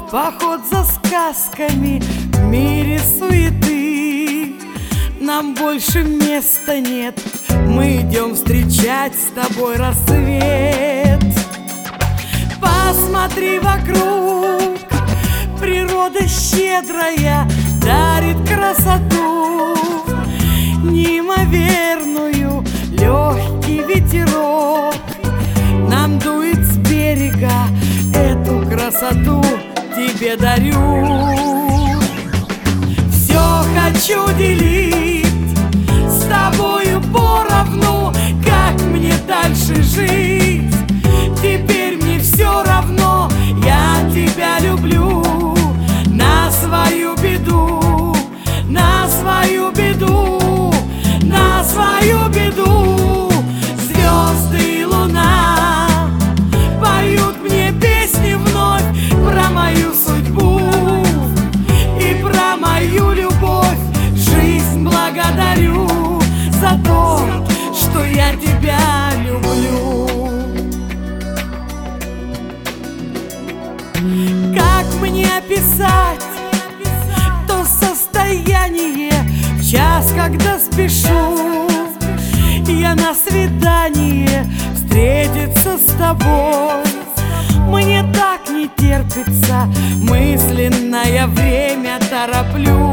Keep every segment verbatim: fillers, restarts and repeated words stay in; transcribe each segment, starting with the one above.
поход за сказками в мире суеты. Нам больше места нет, мы идем встречать с тобой рассвет. Посмотри вокруг, природа щедрая дарит красоту неимоверную, легкий ветерок нам дует с берега, эту красоту тебе дарю. Все хочу делить с тобою поровну, как мне дальше жить. Теперь мне все равно, я тебя люблю. На свою беду, на свою беду, на свою беду. Звезды и луна поют мне песни вновь про мою судьбу и про мою любовь. Жизнь благодарю за то, что я тебя люблю. Как мне описать то состояние в час, когда спешу я на свидание встретиться с тобой? Мне так не терпится, мысленное время тороплю.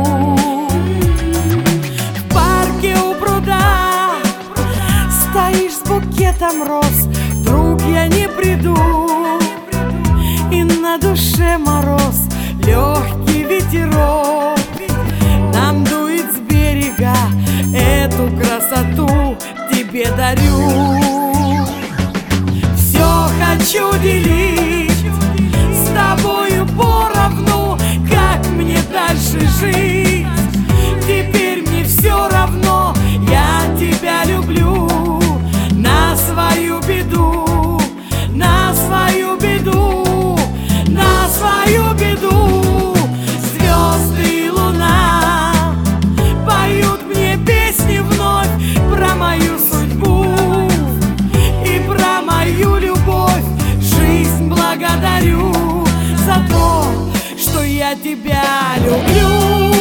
В парке у пруда стоишь с букетом роз, вдруг я не приду, и на душе мороз, легкий ветерок нам дует с берега, эту красоту тебе дарю. Все хочу делить с тобою поровну, как мне дальше жить. Теперь мне все равно, я тебя люблю. На свою беду, на свою беду, на свою беду. Звезды и луна поют мне песни вновь про мою судьбу и про мою любовь. Жизнь благодарю за то, что я тебя люблю.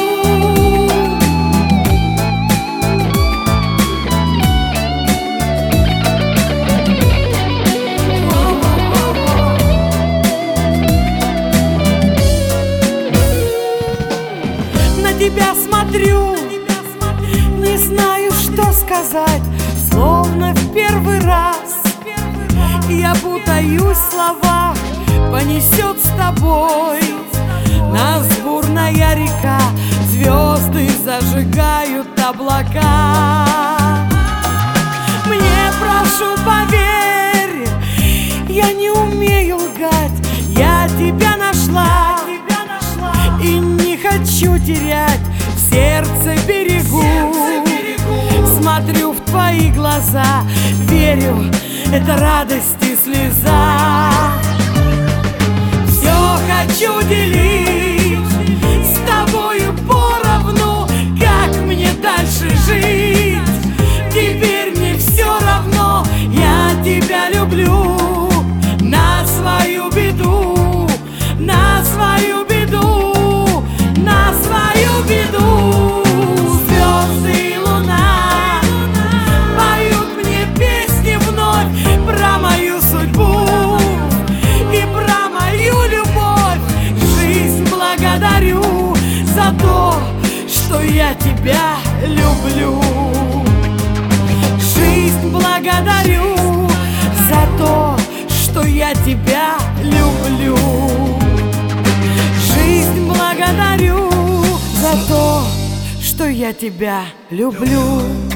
Тебя смотрю, не знаю, что сказать, словно в первый раз. Я путаюсь в словах, понесет с тобой нас бурная река, звезды зажигают облака. Мне, прошу, поверь, я не умею лгать, я тебя нашла и не хочу терять, в сердце берегу. Смотрю в твои глаза, верю, это радость и слеза. Все хочу делить с тобою поровну, как мне дальше жить. Теперь мне все равно, я тебя люблю. На свою беду, на свою беду, на свою беду. Звезды и луна поют мне песни вновь про мою судьбу и про мою любовь. Жизнь благодарю за то, что я тебя люблю. Жизнь благодарю за то, что я тебя люблю. Жизнь благодарю за то, что я тебя люблю.